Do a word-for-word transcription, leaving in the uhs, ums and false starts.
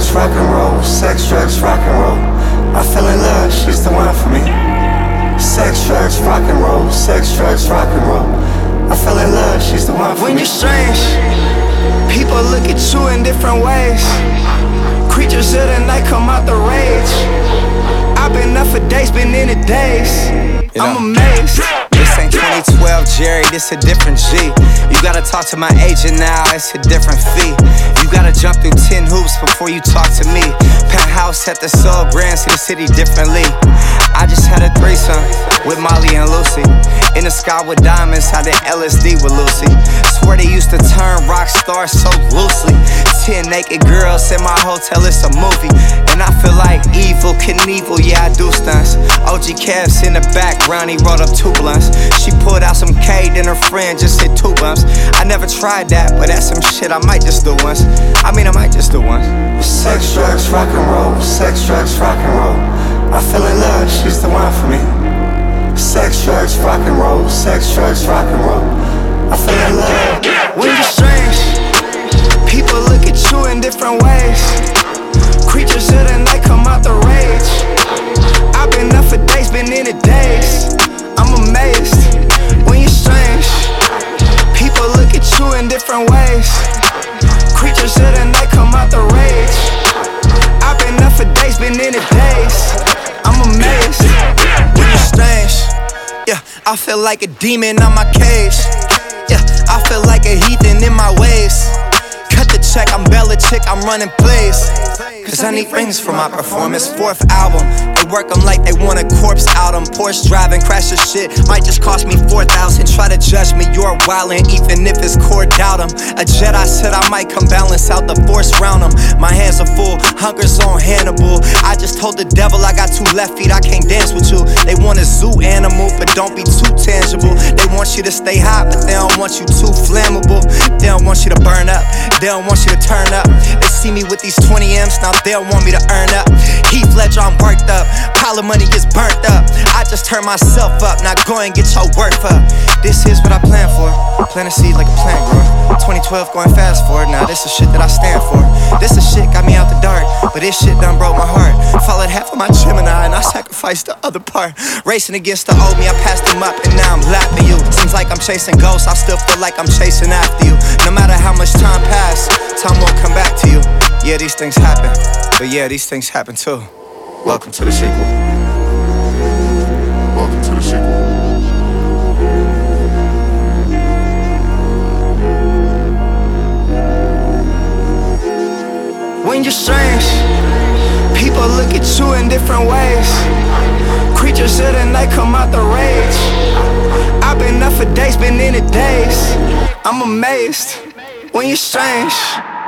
drugs, rock and roll. Sex, drugs, rock and roll. I fell in love, she's the one for me. Sex, drugs, rock and roll. Sex, drugs, rock and roll. I fell in love, she's the one for when me. When you're strange, people look at you in different ways. Creatures of the night come out the rage. I've been up for days, been in it days. You know, I'm amazed. This ain't twenty twelve, Jerry, this a different G. You gotta talk to my agent now, it's a different fee. You gotta jump through ten hoops before you talk to me. Penthouse at the Soul Grand, see the city differently. I just had a threesome with Molly and Lucy. In the sky with diamonds, had the L S D with Lucy. Swear they used to turn rock stars so loosely. Ten naked girls in my hotel, it's a movie. And I feel like Evil Knievel, yeah I do stunts. O G Cavs in the background, he rolled up two blunts. She pulled out some K, then her friend just hit two bumps. I never tried that, but that's some shit I might just do once. I mean I might just do once. Sex, drugs, rock and roll. Sex, drugs, rock and roll. I fell in love, she's the one for me. Sex, drugs, rock and roll. Sex, drugs, rock and roll. I fell in love. When you're strange, people look at you in different ways. Creatures of the night come out the rage. I've been up for days, been in it days. I'm amazed. When you're strange, people look at you in different ways. Creatures of the night come out the rage. I've been up for days, been in it days. I'm amazed. When you're strange, yeah, I feel like a demon on my cage. Yeah, I feel like a heathen in my ways. Cut the check, I'm Belichick, I'm running plays. Cause I need rings for my performance. Fourth album, they work them like they want a corpse album. Porsche driving, crash the shit, might just cost me four thousand. Try to judge me, you're wildin', even if it's core, doubt him. A Jedi said I might come balance out the force round him. My hands are full, hunger's on Hannibal. I just told the devil I got two left feet, I can't dance with you. They want a zoo animal, but don't be too tangible. They want you to stay hot, but they don't want you too flammable. They don't want you to burn up, they don't want you to turn up. They see me with these twenty M's, now they don't want me to earn up. Heath Ledger, I'm worked up, pile of money gets burnt up. I just turn myself up, now go and get your worth up. This is what I plan for, plant a seed like a plant grower. Twenty twelve going fast forward, now this is shit that I stand for. This is shit got me out the dark, but this shit done broke my heart. Followed half of my Gemini and I sacrificed the other part. Racing against the old me, I passed them up and now I'm lapping you. Seems like I'm chasing ghosts, I still feel like I'm chasing after you. No matter how much time passed, time won't come back to you. Yeah, these things happen, but yeah, these things happen too. Welcome to the sequel. Welcome to the sequel. When you're strange, people look at you in different ways. Creatures of the night come out the rage. I've been up for days, been in it days. I'm amazed when you're strange.